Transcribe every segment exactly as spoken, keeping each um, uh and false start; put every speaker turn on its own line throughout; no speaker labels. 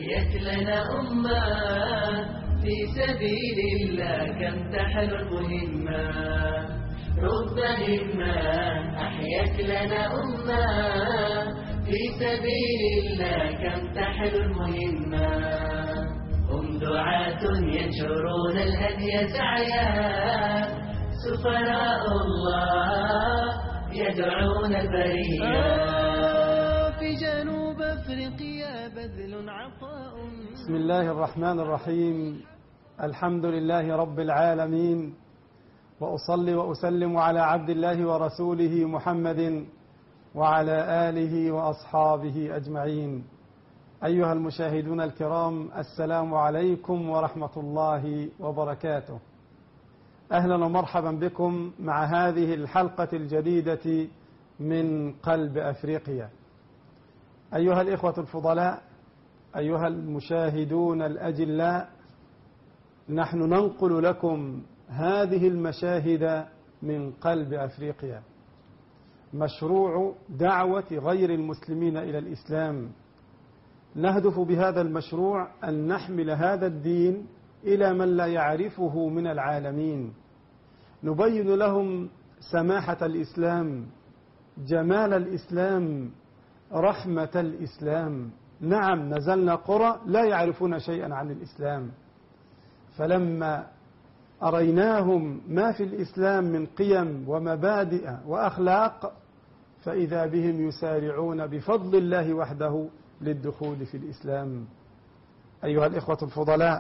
أحيت لنا أمة في سبيل الله كم تحل المهمة رب همة أحيت لنا أمة في سبيل الله كم تحل المهمة هم دعاة ينشرون الهدي سعيا سفراء الله يدعون البرية في جنوب أفريقيا بذل عطاء.
بسم الله الرحمن الرحيم. الحمد لله رب العالمين، وأصلي وأسلم على عبد الله ورسوله محمد وعلى آله وأصحابه أجمعين. أيها المشاهدون الكرام، السلام عليكم ورحمة الله وبركاته. أهلا ومرحبا بكم مع هذه الحلقة الجديدة من قلب أفريقيا. أيها الإخوة الفضلاء، أيها المشاهدون الأجلاء، نحن ننقل لكم هذه المشاهد من قلب أفريقيا، مشروع دعوة غير المسلمين إلى الإسلام. نهدف بهذا المشروع أن نحمل هذا الدين إلى من لا يعرفه من العالمين، نبين لهم سماحة الإسلام، جمال الإسلام، رحمة الإسلام. نعم، نزلنا قرى لا يعرفون شيئا عن الإسلام، فلما أريناهم ما في الإسلام من قيم ومبادئ وأخلاق فإذا بهم يسارعون بفضل الله وحده للدخول في الإسلام. أيها الإخوة الفضلاء،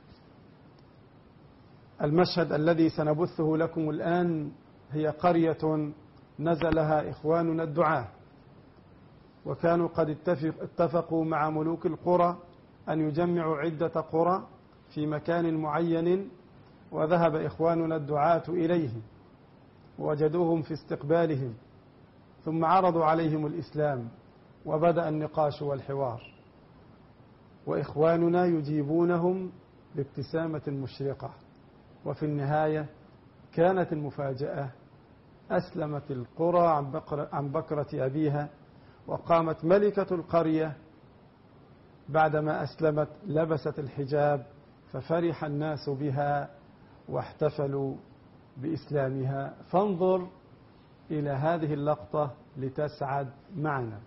المشهد الذي سنبثه لكم الآن هي قرية نزلها إخواننا الدعاة، وكانوا قد اتفقوا مع ملوك القرى أن يجمعوا عدة قرى في مكان معين، وذهب إخواننا الدعاة إليه ووجدوهم في استقبالهم، ثم عرضوا عليهم الإسلام وبدأ النقاش والحوار، وإخواننا يجيبونهم بابتسامة مشرقة. وفي النهاية كانت المفاجأة، أسلمت القرى عن بكرة, عن بكرة أبيها، وقامت ملكة القرية بعدما أسلمت لبست الحجاب، ففرح الناس بها واحتفلوا بإسلامها. فانظر إلى هذه اللقطة لتسعد معنا.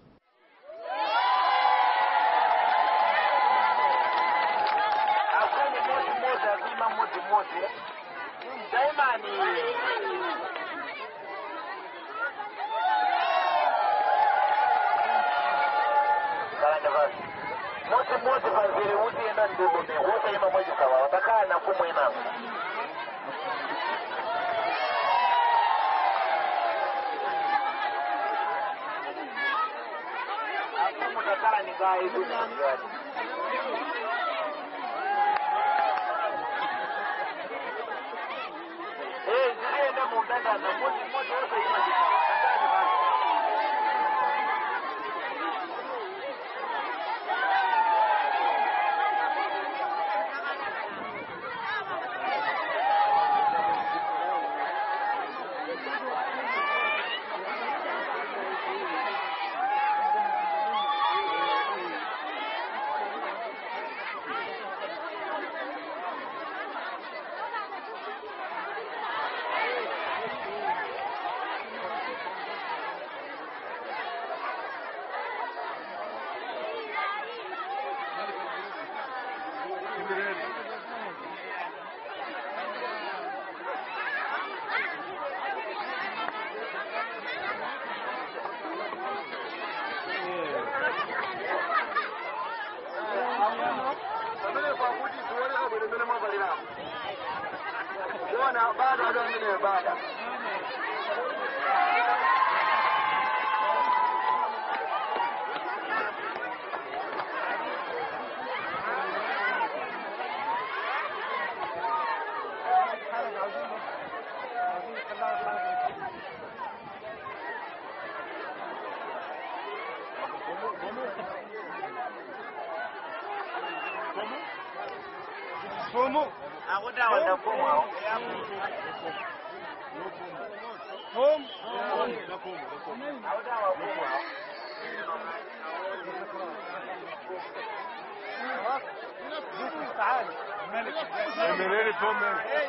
Fomo, aku dah ada fomo. Fomo, dah fomo, dah fomo. Aku dah ada fomo. تعال الملك الملك هم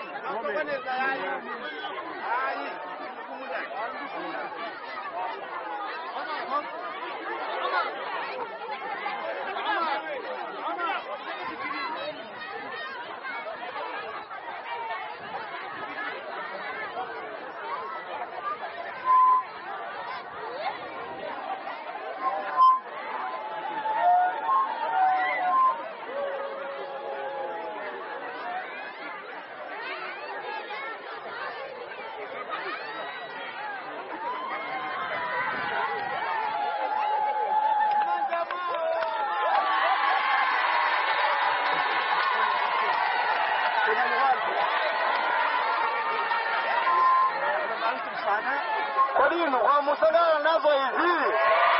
Kwa nini kwa musala nazo hizi?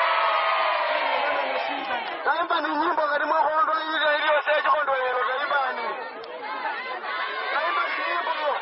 Kaimba ni nyimbo karimu kondo ile ile seje kondo ile kaimba ni. Kaimba ni nyimbo.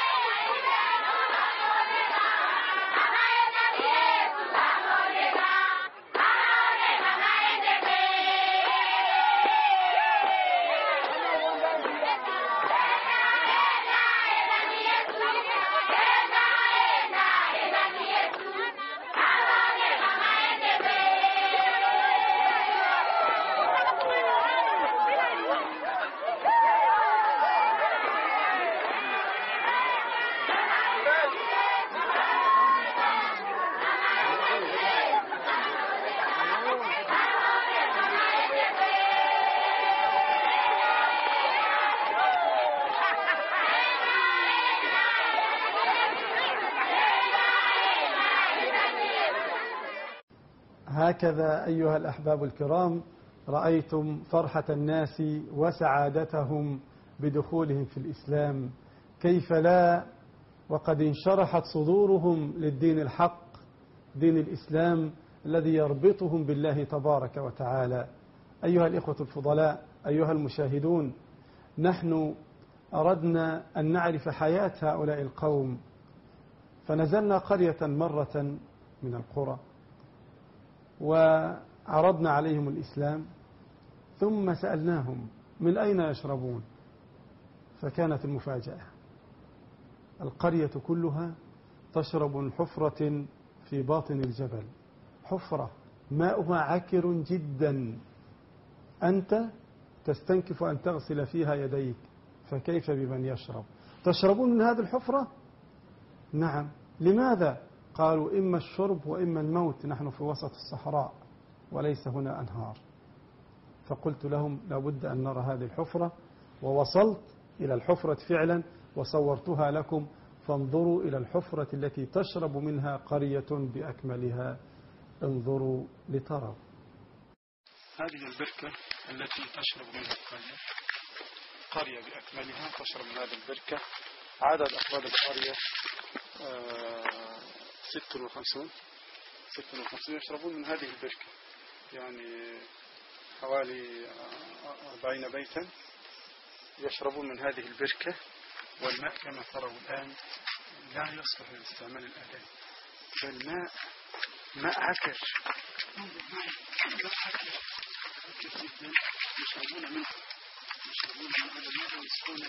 هكذا أيها الأحباب الكرام رأيتم فرحة الناس وسعادتهم بدخولهم في الإسلام، كيف لا وقد انشرحت صدورهم للدين الحق دين الإسلام الذي يربطهم بالله تبارك وتعالى. أيها الإخوة الفضلاء، أيها المشاهدون، نحن أردنا أن نعرف حياة هؤلاء القوم، فنزلنا قرية مرة من القرى وعرضنا عليهم الإسلام، ثم سألناهم من أين يشربون، فكانت المفاجأة القرية كلها تشرب من حفرة في باطن الجبل، حفرة ماؤها عكر جدا، أنت تستنكف أن تغسل فيها يديك، فكيف بمن يشرب؟ تشربون من هذه الحفرة؟ نعم. لماذا؟ قالوا إما الشرب وإما الموت، نحن في وسط الصحراء وليس هنا أنهار. فقلت لهم لابد أن نرى هذه الحفرة، ووصلت إلى الحفرة فعلا وصورتها لكم، فانظروا إلى الحفرة التي تشرب منها قرية بأكملها، انظروا لتروا.
هذه البركة التي تشرب منها القرية، قرية بأكملها تشرب من هذه البركة. عدد أفراد القرية ست وخمسون ست وخمسون يشربون من هذه البركة، يعني حوالي أربعين بيتا يشربون من هذه البركة. والماء كما تروا الآن لا يصلح لاستعمال الآلات، فالماء ماء عكر، ماء عكر عكر جدا، يشربون منه يشربون من هذا الماء ويسقونه.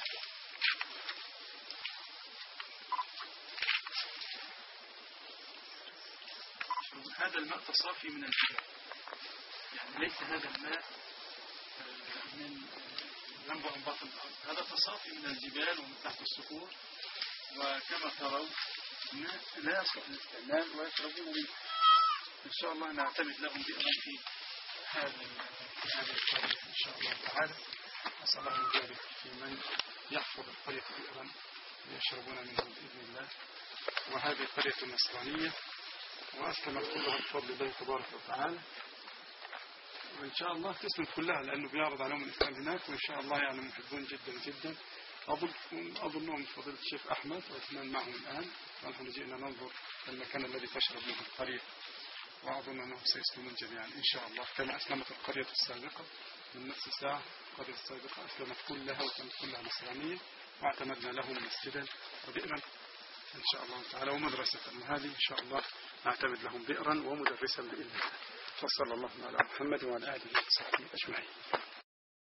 هذا الماء تصافي من الجبال، يعني ليس هذا الماء من ينبع من باطن الأرض، هذا تصافي من الجبال ومن تحت الصخور. وكما ترون ماء لا يصلح للاستعمال ويشربون منه. إن شاء الله نعتمد لهم بئرا في هذا هذه القرية إن شاء الله تعالى. أسأل الله أن يبارك في من يحفظ القرية بئرا يشربون منه بإذن الله. وهذه قرية نصرانية وأسلمت كلها بفضل الله تبارك وتعالى، وإن شاء الله تسلم كلها لأنه بيعرض عليهم الإسلام هناك، وإن شاء الله يعني محبون جدا جدا. أظن أظنهم فضيلة الشيخ أحمد وأثنان معهم الآن، ونحن جئنا ننظر المكان الذي تشرب منه القرية، وأظن أنهم سيسلمون جميعا إن شاء الله، كما أسلمت القرية السابقة من نفس الساعة. القرية السابقة أسلمت كلها وكانت كلها نصرانية، واعتمدنا لهم مسجدا وبئرا إن شاء الله تعالى ومدرسة، وهذه إن شاء الله نعتمد لهم بئرا ومدرسا بإذن الله. وصلى الله على محمد وعلى آله وصحبه أجمعين.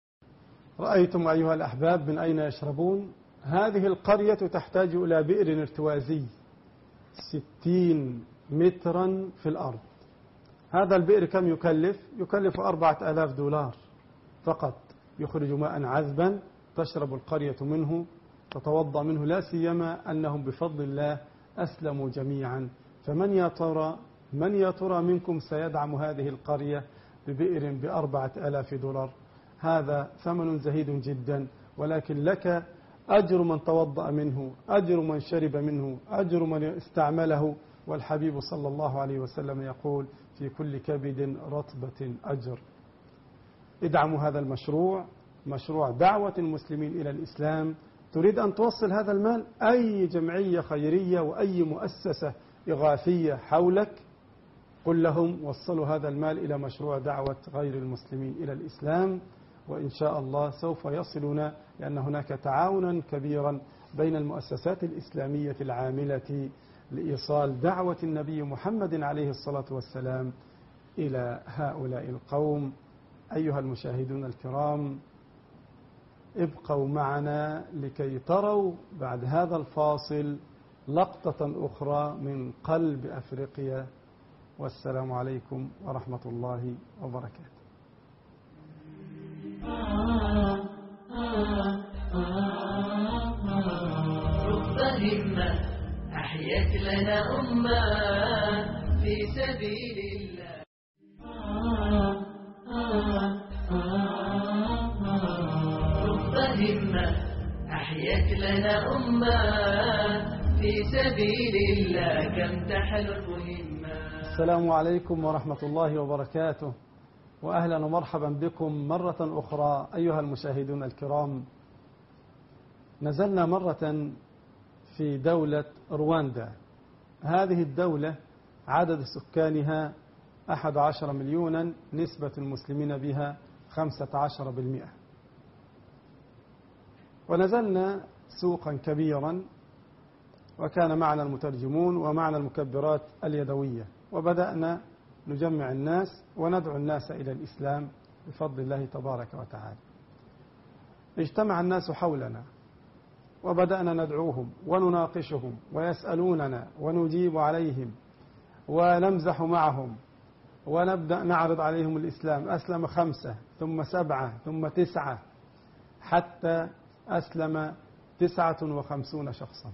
رأيتم أيها الأحباب من أين يشربون؟ هذه القرية تحتاج إلى بئر ارتوازي ستين مترا في الأرض. هذا البئر كم يكلف؟ يكلف أربعة آلاف دولار فقط، يخرج ماء عذبا تشرب القرية منه، تتوضأ منه، لا سيما أنهم بفضل الله أسلموا جميعا. فمن يا ترى من يا ترى منكم سيدعم هذه القرية ببئر بأربعة آلاف دولار؟ هذا ثمن زهيد جدا، ولكن لك أجر من توضأ منه، أجر من شرب منه، أجر من استعمله. والحبيب صلى الله عليه وسلم يقول في كل كبد رطبة أجر. ادعموا هذا المشروع، مشروع دعوة المسلمين إلى الإسلام. تريد أن توصل هذا المال، أي جمعية خيرية وأي مؤسسة إغاثية حولك، قل لهم وصلوا هذا المال إلى مشروع دعوة غير المسلمين إلى الإسلام، وإن شاء الله سوف يصلنا، لأن هناك تعاونا كبيرا بين المؤسسات الإسلامية العاملة لإيصال دعوة النبي محمد عليه الصلاة والسلام إلى هؤلاء القوم. أيها المشاهدون الكرام، ابقوا معنا لكي تروا بعد هذا الفاصل لقطة أخرى من قلب أفريقيا. والسلام عليكم ورحمة الله وبركاته.
رب همة أحيت لنا أمة في سبيل الله. رب همة أحيت لنا أمة في سبيل الله كم تحلو المهمة.
السلام عليكم ورحمة الله وبركاته، وأهلا ومرحبا بكم مرة أخرى أيها المشاهدون الكرام. نزلنا مرة في دولة رواندا. هذه الدولة عدد سكانها أحد عشر مليونا، نسبة المسلمين بها خمسة عشر بالمئة. ونزلنا سوقا كبيرا، وكان معنا المترجمون ومعنا المكبرات اليدوية، وبدأنا نجمع الناس وندعو الناس إلى الإسلام بفضل الله تبارك وتعالى. اجتمع الناس حولنا وبدأنا ندعوهم ونناقشهم ويسألوننا ونجيب عليهم ونمزح معهم ونبدأ نعرض عليهم الإسلام. أسلم خمسة ثم سبعة ثم تسعة حتى أسلم تسعة وخمسون شخصا.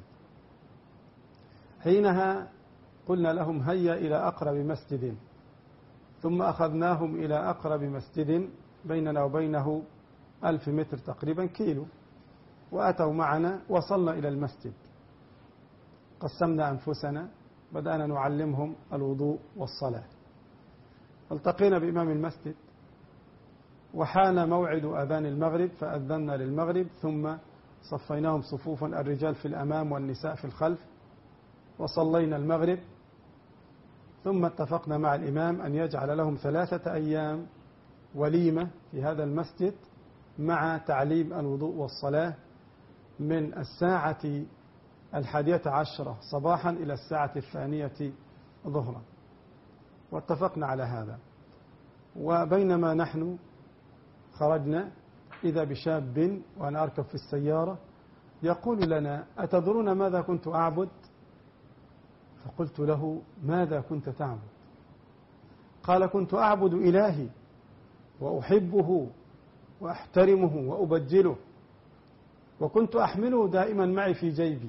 حينها قلنا لهم هيا إلى أقرب مسجد، ثم أخذناهم إلى أقرب مسجد بيننا وبينه ألف متر تقريبا، كيلو، وأتوا معنا. وصلنا إلى المسجد، قسمنا أنفسنا، بدأنا نعلمهم الوضوء والصلاة. التقينا بإمام المسجد وحان موعد أذان المغرب، فأذنا للمغرب، ثم صفيناهم صفوفا، الرجال في الأمام والنساء في الخلف، وصلينا المغرب. ثم اتفقنا مع الإمام أن يجعل لهم ثلاثة أيام وليمة في هذا المسجد مع تعليم الوضوء والصلاة من الساعة الحادية عشرة صباحا إلى الساعة الثانية ظهرا، واتفقنا على هذا. وبينما نحن خرجنا إذا بشاب وأنا أركب في السيارة يقول لنا أتدرون ماذا كنت أعبد؟ فقلت له ماذا كنت تعبد؟ قال كنت أعبد إلهي وأحبه وأحترمه وأبجله، وكنت أحمله دائما معي في جيبي.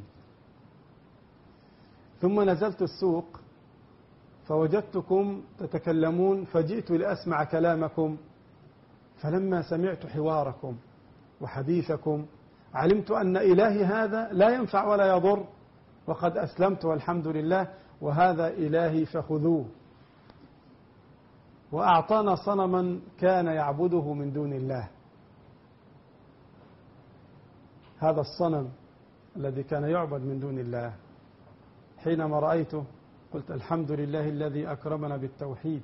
ثم نزلت السوق فوجدتكم تتكلمون، فجئت لأسمع كلامكم، فلما سمعت حواركم وحديثكم علمت أن إلهي هذا لا ينفع ولا يضر، وقد أسلمت والحمد لله، وهذا إلهي فخذوه. وأعطانا صنما كان يعبده من دون الله. هذا الصنم الذي كان يعبد من دون الله حينما رأيته قلت الحمد لله الذي أكرمنا بالتوحيد.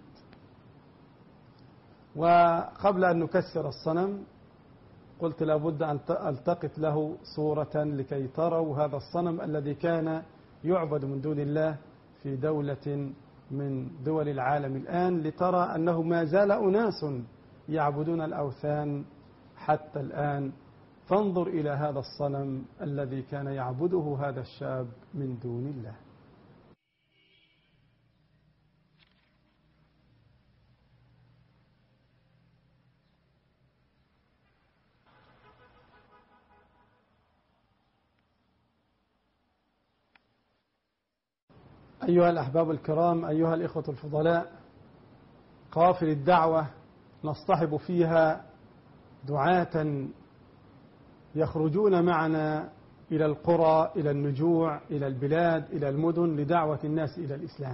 وقبل أن نكسر الصنم قلت لابد أن ألتقط له صورة لكي تروا هذا الصنم الذي كان يعبد من دون الله في دولة من دول العالم الآن، لترى أنه ما زال أناس يعبدون الأوثان حتى الآن. فانظر إلى هذا الصنم الذي كان يعبده هذا الشاب من دون الله. أيها الأحباب الكرام، أيها الإخوة الفضلاء، قافل الدعوة نصطحب فيها دعاة يخرجون معنا إلى القرى، إلى النجوع، إلى البلاد، إلى المدن، لدعوة الناس إلى الإسلام.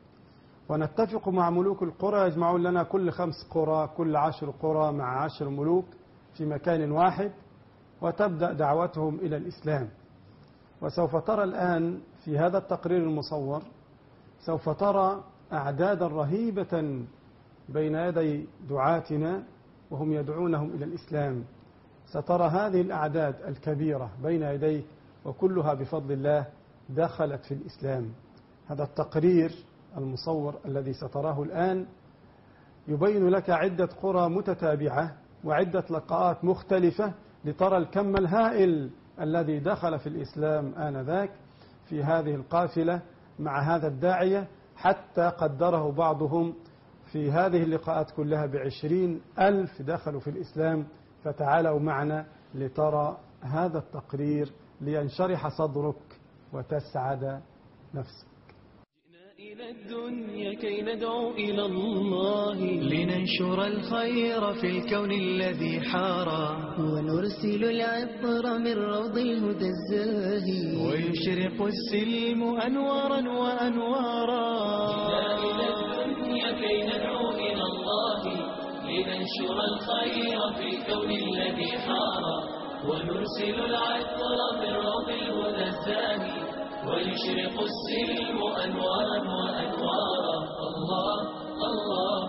ونتفق مع ملوك القرى، يجمعون لنا كل خمس قرى، كل عشر قرى مع عشر ملوك في مكان واحد، وتبدأ دعوتهم إلى الإسلام. وسوف ترى الآن في هذا التقرير المصور، سوف ترى أعدادا رهيبة بين يدي دعاتنا وهم يدعونهم إلى الإسلام. سترى هذه الأعداد الكبيرة بين يديك، وكلها بفضل الله دخلت في الإسلام. هذا التقرير المصور الذي ستراه الآن يبين لك عدة قرى متتابعة وعدة لقاءات مختلفة لترى الكم الهائل الذي دخل في الإسلام آنذاك في هذه القافلة مع هذا الداعية، حتى قدره بعضهم في هذه اللقاءات كلها بعشرين ألف دخلوا في الإسلام. فتعالوا معنا لترى هذا التقرير لينشرح صدرك وتسعد نفسك.
جئنا إلى الدنيا كي ندعو إلى الله، لننشر الخير في الكون الذي حارى،
ونرسل العطر من روض الهدى الزاهي،
ويشرق السلم أنوارا وأنوارا. جئنا إلى الدنيا كي ندعو إلى الله، لننشر الخير في الكون الذي حارى، ونرسل العطر من روض الهدى الزاهي، ويشرق السلم أنوارا وأنوارا. الله الله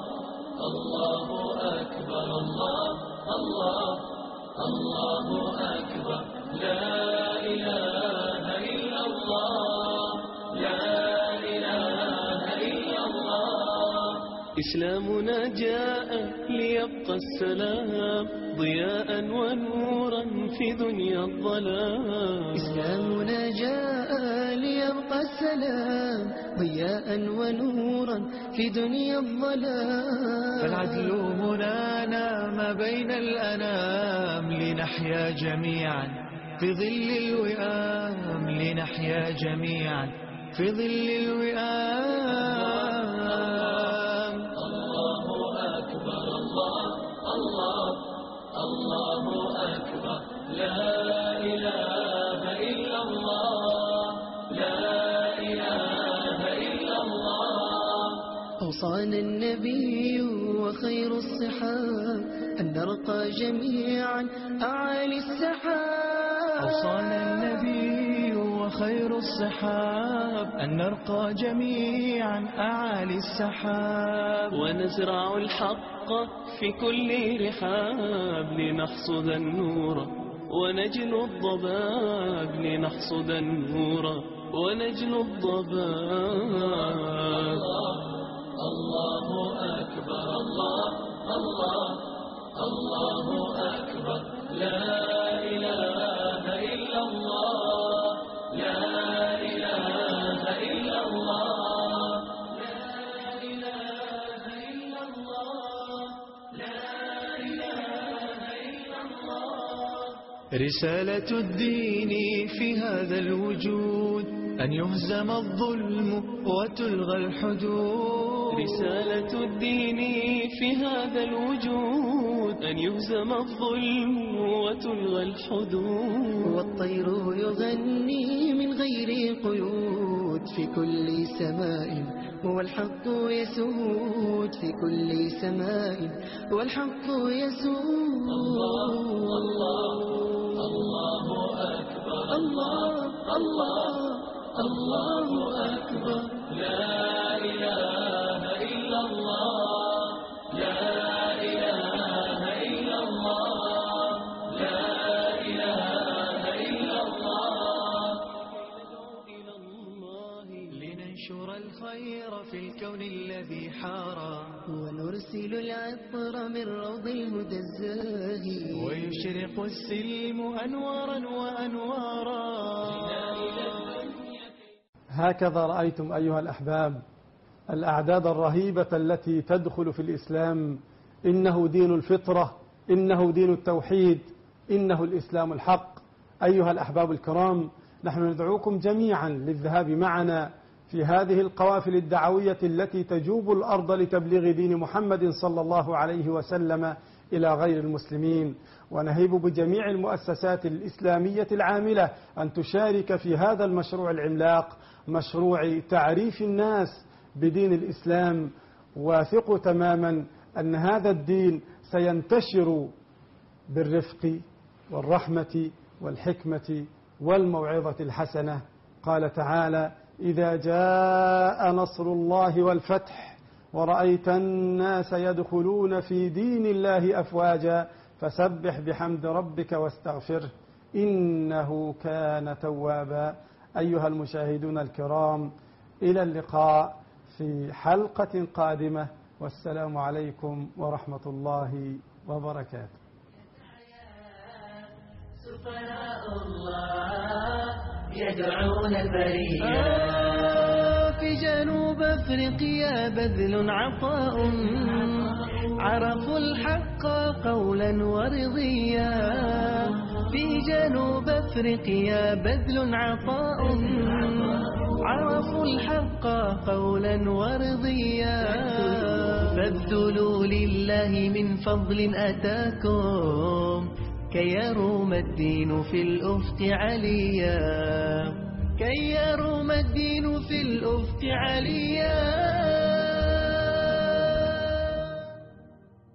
الله أكبر، الله الله الله أكبر، لا إله إلا الله، لا إله إلا الله. إسلامنا جاء ليبقى السلام ضياء ونورا في دنيا الظلام.
إسلامنا جاء ليبقى السلام ضياء ونورا في دنيا الظلام.
فالعدل هنا نام بين الأنام، لنحيا جميعا في ظل الوئام، لنحيا جميعا في ظل الوئام. الله أكبر، الله الله الله أكبر، لا إله إلا الله، لا إله إلا الله.
أوصانا النبي وخير الصحاب أن نرقى جميعا أعالي السحاب.
أوصانا النبي وخير الصحاب أن نرقى جميعا أعالي السحاب، ونزرع الحق في كل رحاب، لنحصد النور ونجلو الضباب، لنحصد النور ونجلو الضباب. الله أكبر، الله الله الله أكبر، لا إله إلا الله، لا إله إلا الله، لا إله إلا الله، لا إله إلا الله. رسالة الدين في هذا الوجود أن يهزم الظلم وتلغى الحدود. رسالة الدين في هذا الوجود أن يهزم الظلم وتلغى الحدود.
والطير يغني من غير قيود في كل سماء، والحق يسود في كل سماء، والحق يسود.
الله الله الله أكبر،
الله الله الله أكبر،
لا إله إلا الله، لا إله إلا الله، لا إله إلا الله. إلى الله لننشر الخير في الكون الذي حارى
ونرسل العطر من روض الهدى الزاهي
ويشرق السلم أنوارا وأنوارا.
هكذا رأيتم أيها الأحباب الأعداد الرهيبة التي تدخل في الإسلام. إنه دين الفطرة، إنه دين التوحيد، إنه الإسلام الحق. أيها الأحباب الكرام، نحن ندعوكم جميعا للذهاب معنا في هذه القوافل الدعوية التي تجوب الأرض لتبليغ دين محمد صلى الله عليه وسلم إلى غير المسلمين، ونهيب بجميع المؤسسات الإسلامية العاملة أن تشارك في هذا المشروع العملاق، مشروع تعريف الناس بدين الإسلام. واثقوا تماما أن هذا الدين سينتشر بالرفق والرحمة والحكمة والموعظة الحسنة. قال تعالى: إذا جاء نصر الله والفتح ورأيت الناس يدخلون في دين الله أفواجا فسبح بحمد ربك واستغفره إنه كان توابا. أيها المشاهدون الكرام، إلى اللقاء في حلقة قادمة، والسلام عليكم ورحمة الله وبركاته.
سفراء الله يدعون البرية
في جنوب أفريقيا بذل عطاء عرفوا الحق قولا ورضيا. في جنوب أفريقيا بذل عطاء عرفوا الحق قولا ورضيا. فابذلوا لله من فضل أتاكم كي يروم الدين في الأفق عليا، كي يروم الدين في الأفق عليا.